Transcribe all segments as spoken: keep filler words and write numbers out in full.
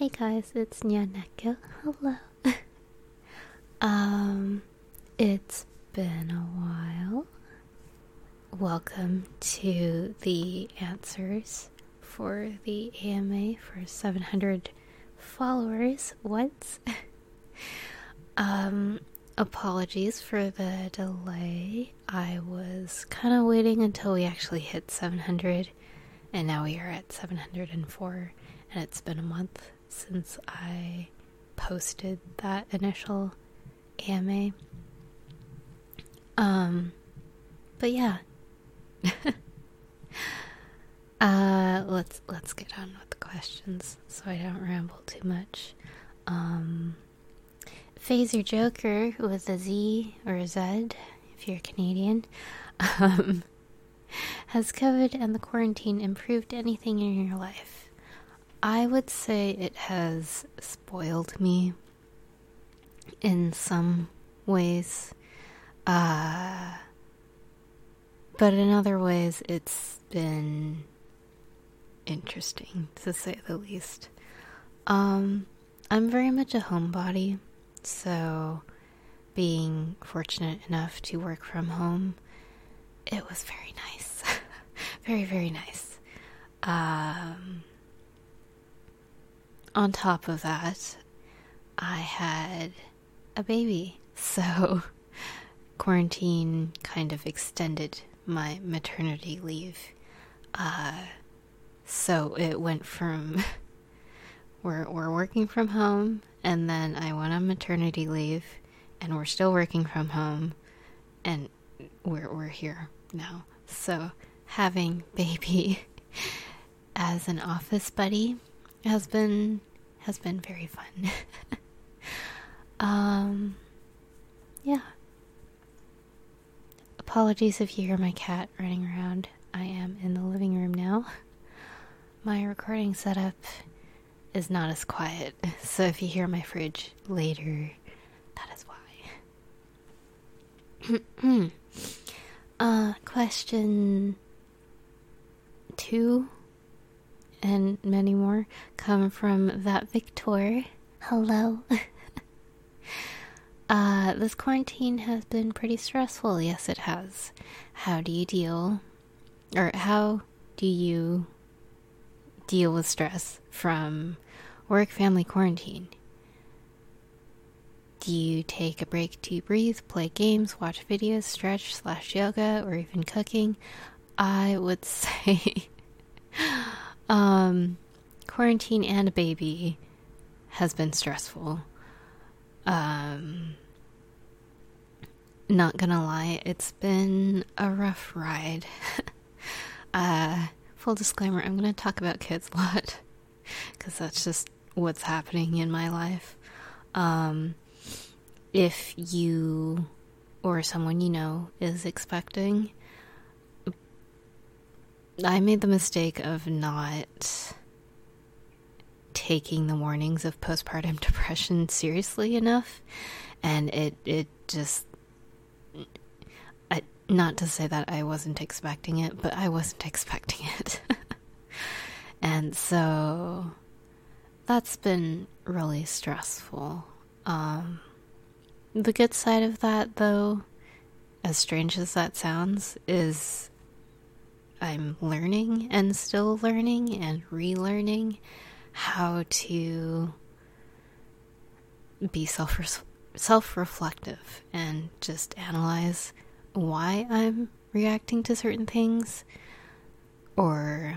Hey guys, it's Nyaneko. Hello. um, it's been a while. Welcome to the answers for the A M A for seven hundred followers. What? um, apologies for the delay. I was kind of waiting until we actually hit seven hundred, and now we are at seven hundred four, and it's been a month since I posted that initial A M A. Um, but yeah. uh, let's let's get on with the questions so I don't ramble too much. Um, Phaser Joker with a Z or a Z, if you're Canadian. Um, has COVID and the quarantine improved anything in your life? I would say it has spoiled me in some ways. Uh, but in other ways, it's been interesting, to say the least. Um, I'm very much a homebody, so being fortunate enough to work from home, it was very nice. very, very nice. Um... On top of that, I had a baby, so quarantine kind of extended my maternity leave. Uh, so it went from we're we're working from home, and then I went on maternity leave, and we're still working from home, and we're we're here now. So having baby as an office buddy has been has been very fun. um yeah. Apologies if you hear my cat running around. I am in the living room now. My recording setup is not as quiet, so if you hear my fridge later, that is why. uh question two and many more come from that Victor. Hello. uh, this quarantine has been pretty stressful. Yes, it has. How do you deal, or how do you deal with stress from work-family quarantine? Do you take a break to breathe, play games, watch videos, stretch slash yoga, or even cooking? I would say Um, quarantine and a baby has been stressful. Um, not gonna lie, it's been a rough ride. uh, full disclaimer, I'm gonna talk about kids a lot, because that's just what's happening in my life. Um, if you or someone you know is expecting, I made the mistake of not taking the warnings of postpartum depression seriously enough, and it it just, I, not to say that I wasn't expecting it, but I wasn't expecting it. And so that's been really stressful. Um, the good side of that, though, as strange as that sounds, is I'm learning and still learning and relearning how to be self self-reflective and just analyze why I'm reacting to certain things, or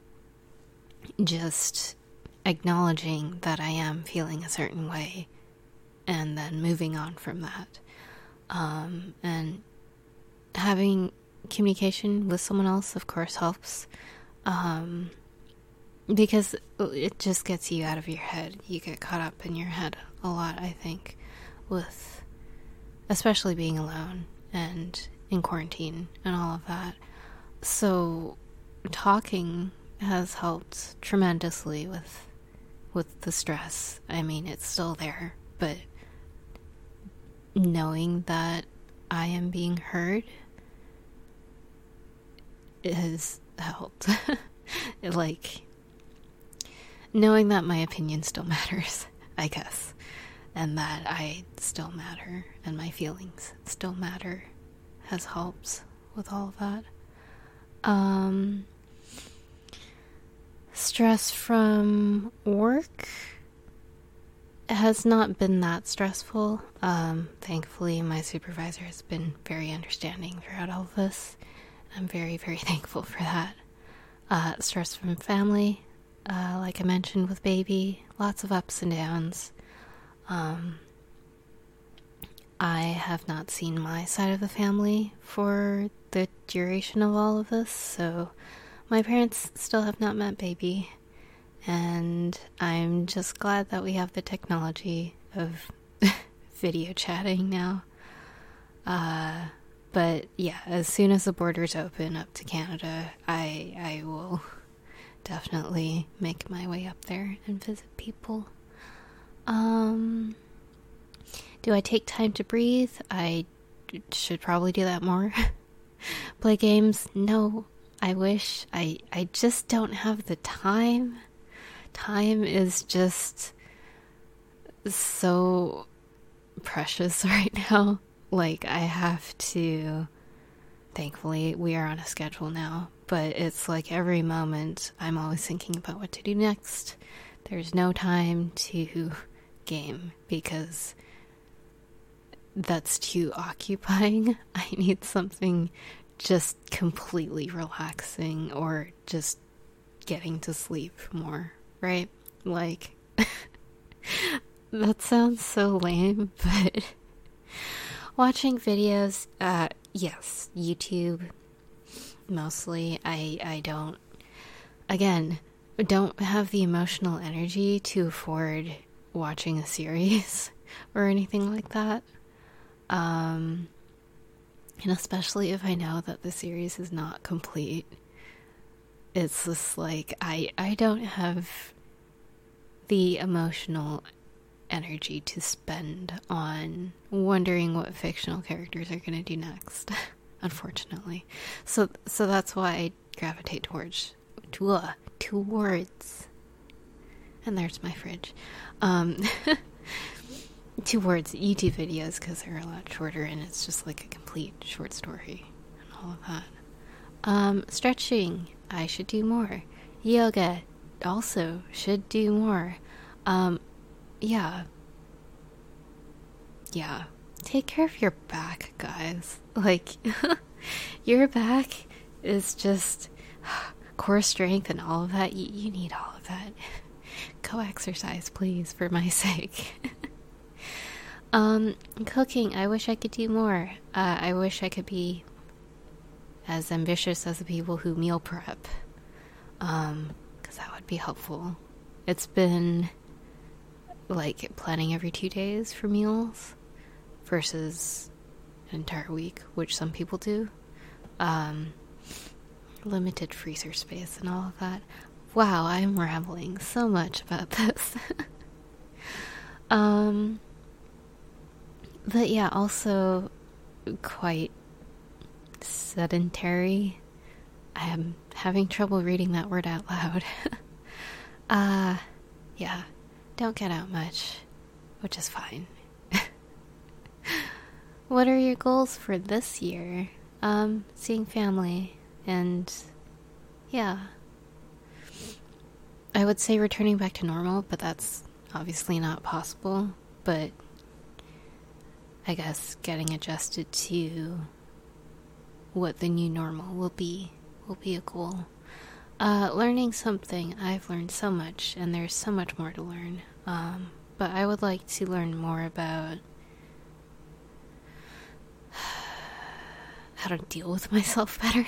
just acknowledging that I am feeling a certain way and then moving on from that. Um, and having communication with someone else, of course, helps, um, because it just gets you out of your head. You get caught up in your head a lot, I think, with especially being alone and in quarantine and all of that. So talking has helped tremendously with with the stress. I mean, it's still there, but knowing that I am being heard, it has helped. It, like, knowing that my opinion still matters, I guess, and that I still matter and my feelings still matter has helped with all of that. Um, stress from work has not been that stressful. Um, thankfully, my supervisor has been very understanding throughout all of this. I'm very, very thankful for that. Uh, stress from family, uh, like I mentioned with baby, lots of ups and downs. Um, I have not seen my side of the family for the duration of all of this, so my parents still have not met baby, and I'm just glad that we have the technology of video chatting now. Uh, but yeah, as soon as the borders open up to Canada, I I will definitely make my way up there and visit people. Um, do I take time to breathe? I should probably do that more. Play games? No, I wish. I, I just don't have the time. Time is just so precious right now. Like, I have to... Thankfully, we are on a schedule now, but it's like every moment I'm always thinking about what to do next. There's no time to game because that's too occupying. I need something just completely relaxing or just getting to sleep more, right? Like, that sounds so lame, but watching videos, uh, yes, YouTube, mostly. I, I don't, again, don't have the emotional energy to afford watching a series or anything like that. Um, and especially if I know that the series is not complete. It's just like, I, I don't have the emotional energy to spend on wondering what fictional characters are going to do next, unfortunately. So, so that's why I gravitate towards, to, uh, towards, and there's my fridge, um, towards YouTube videos, because they're a lot shorter and it's just like a complete short story and all of that. Um, stretching, I should do more. Yoga, also should do more. Um, yeah. Yeah. Take care of your back, guys. Like, your back is just core strength and all of that. You, you need all of that. Go exercise, please, for my sake. um, cooking, I wish I could do more. Uh, I wish I could be as ambitious as the people who meal prep. Um, because that would be helpful. It's been like planning every two days for meals versus an entire week, which some people do. Um, limited freezer space and all of that. Wow, I'm rambling so much about this. um, but yeah, also quite sedentary. I am having trouble reading that word out loud. uh, yeah, don't get out much, which is fine. What are your goals for this year? Um, seeing family, and yeah. I would say returning back to normal, but that's obviously not possible, but I guess getting adjusted to what the new normal will be will be a goal. Uh, learning something. I've learned so much, and there's so much more to learn. Um, but I would like to learn more about how to deal with myself better.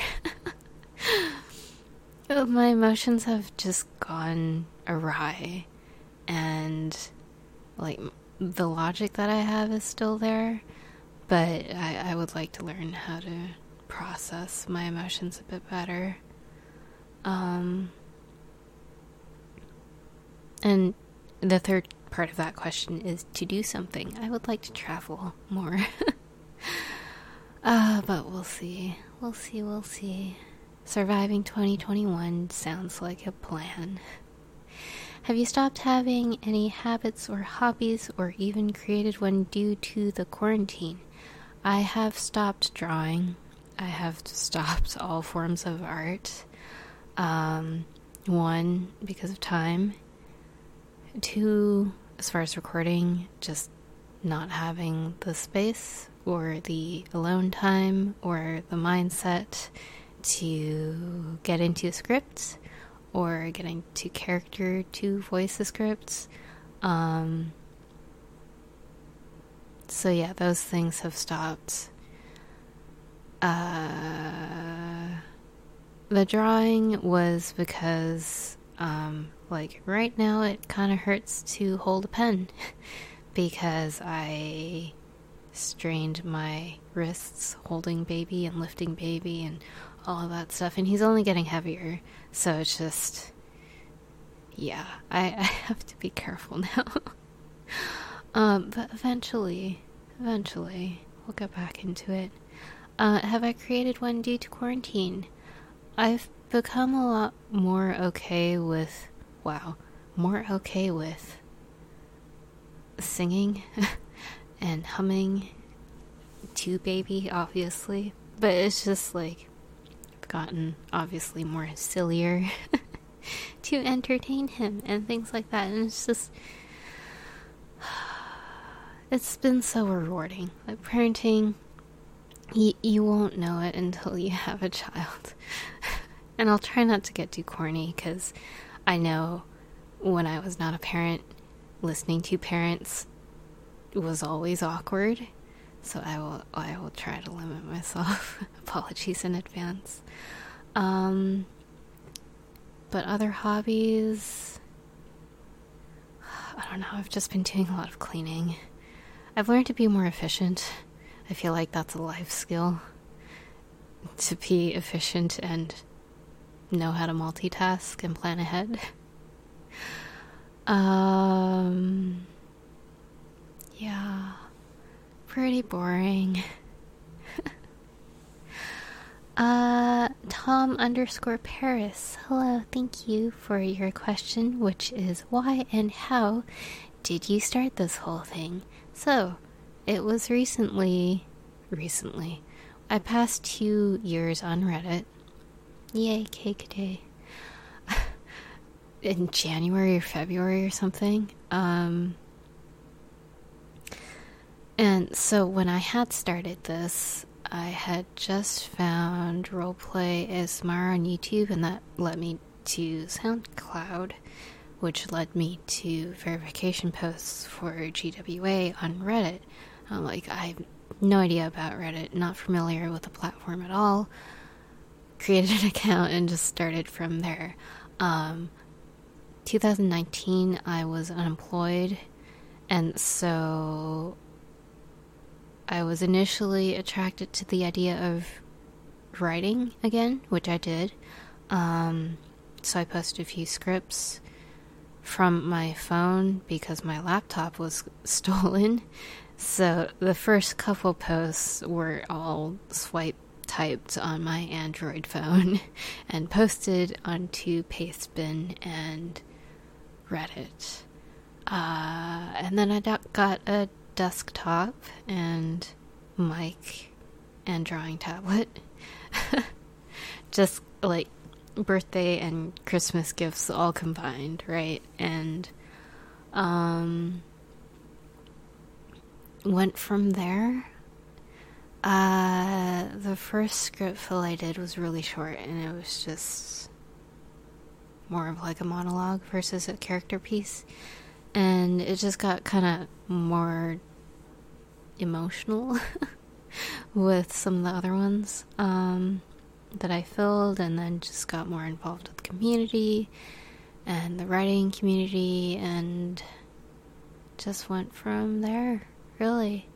My emotions have just gone awry, and like the logic that I have is still there, but I, I would like to learn how to process my emotions a bit better. Um, and the third part of that question is to do something. I would like to travel more. uh, but we'll see. We'll see, we'll see. Surviving twenty twenty-one sounds like a plan. Have you stopped having any habits or hobbies or even created one due to the quarantine? I have stopped drawing. I have stopped all forms of art. Um, one, because of time. Two, as far as recording, just not having the space or the alone time or the mindset to get into scripts or get into character to voice the scripts. Um, so yeah, those things have stopped. Uh, the drawing was because, um, like, right now it kind of hurts to hold a pen because I strained my wrists holding baby and lifting baby and all of that stuff, and he's only getting heavier, so it's just, yeah, I, I have to be careful now. um, but eventually, eventually, we'll get back into it. Uh, have I created one due to quarantine? I've become a lot more okay with, wow, more okay with singing and humming to baby, obviously, but it's just like I've gotten obviously more sillier to entertain him and things like that, and it's just it's been so rewarding. Like parenting, y- you won't know it until you have a child. And I'll try not to get too corny because I know when I was not a parent, listening to parents was always awkward. So I will I will try to limit myself. Apologies in advance. Um, but other hobbies, I don't know. I've just been doing a lot of cleaning. I've learned to be more efficient. I feel like that's a life skill. To be efficient and know how to multitask and plan ahead. Um, yeah. Pretty boring. uh, Tom underscore Paris. Hello, thank you for your question, which is why and how did you start this whole thing? So, it was recently, recently, I passed two years on Reddit. Yay, cake day. In January or February or something. Um... And so when I had started this, I had just found Roleplay A S M R on YouTube, and that led me to SoundCloud, which led me to verification posts for G W A on Reddit. I'm like, I have no idea about Reddit, not familiar with the platform at all. Created an account and just started from there. Um, twenty nineteen, I was unemployed, and so I was initially attracted to the idea of writing again, which I did. Um, so I posted a few scripts from my phone because my laptop was stolen. So the first couple posts were all swipe typed on my Android phone and posted onto Pastebin and Reddit. Uh, and then I got a desktop and mic and drawing tablet. Just like birthday and Christmas gifts all combined, right? And um went from there. Uh the first script fill I did was really short, and it was just more of like a monologue versus a character piece. And it just got kind of more emotional with some of the other ones um, that I filled, and then just got more involved with the community and the writing community, and just went from there, really.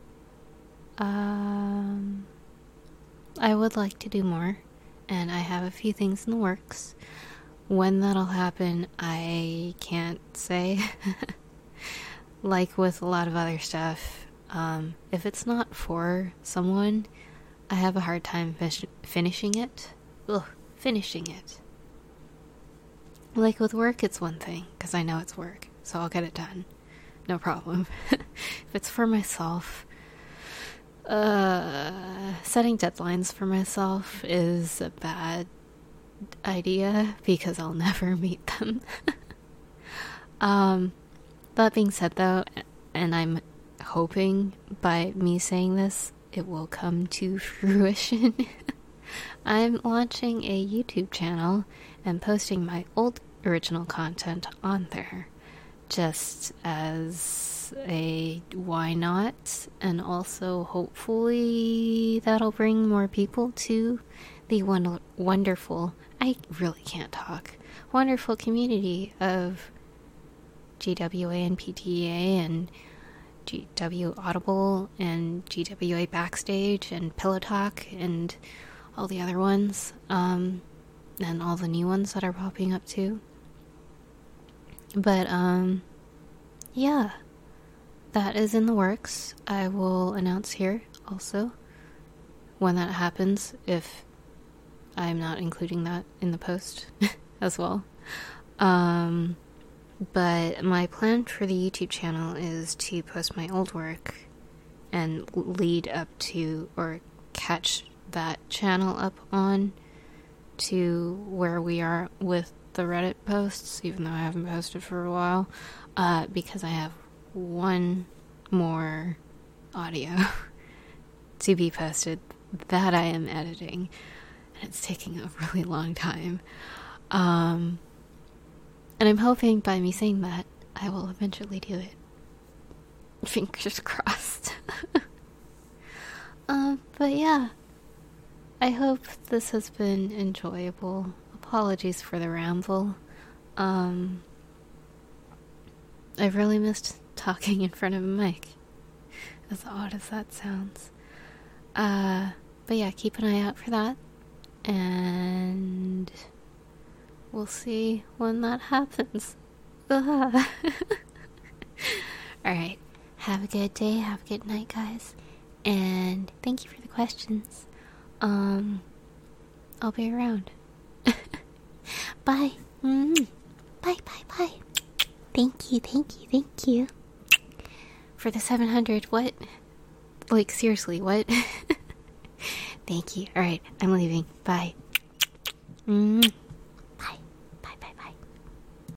Um, I would like to do more, and I have a few things in the works. When that'll happen, I can't say. Like with a lot of other stuff, um, if it's not for someone, I have a hard time fish- finishing it. Ugh, finishing it. Like with work, it's one thing, because I know it's work, so I'll get it done. No problem. If it's for myself, uh, setting deadlines for myself is a bad idea because I'll never meet them. um, that being said, though, and I'm hoping by me saying this, it will come to fruition. I'm launching a YouTube channel and posting my old original content on there. Just as a why not, and also hopefully that'll bring more people to the won- wonderful, I really can't talk, wonderful community of G W A and P T A and G W Audible and G W A Backstage and Pillow Talk and all the other ones, um, and all the new ones that are popping up too. But, um, yeah, that is in the works. I will announce here also when that happens, if I'm not including that in the post as well. Um, but my plan for the YouTube channel is to post my old work and lead up to, or catch that channel up on to where we are with the Reddit posts, even though I haven't posted for a while, uh, because I have one more audio to be posted that I am editing, and it's taking a really long time. Um, and I'm hoping by me saying that, I will eventually do it. Fingers crossed. um, but yeah, I hope this has been enjoyable. Apologies for the ramble. Um, I've really missed talking in front of a mic, as odd as that sounds. Uh, but yeah, keep an eye out for that, and we'll see when that happens. Alright, have a good day, have a good night, guys, and thank you for the questions. Um, I'll be around. Bye. Mm. Bye, bye, bye. Thank you, thank you, thank you. For the seven hundred, what? Like, seriously, what? Thank you. Alright, I'm leaving. Bye. Mm.